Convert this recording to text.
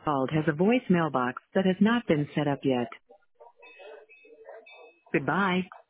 called has a voicemail box that has not been set up yet. Goodbye.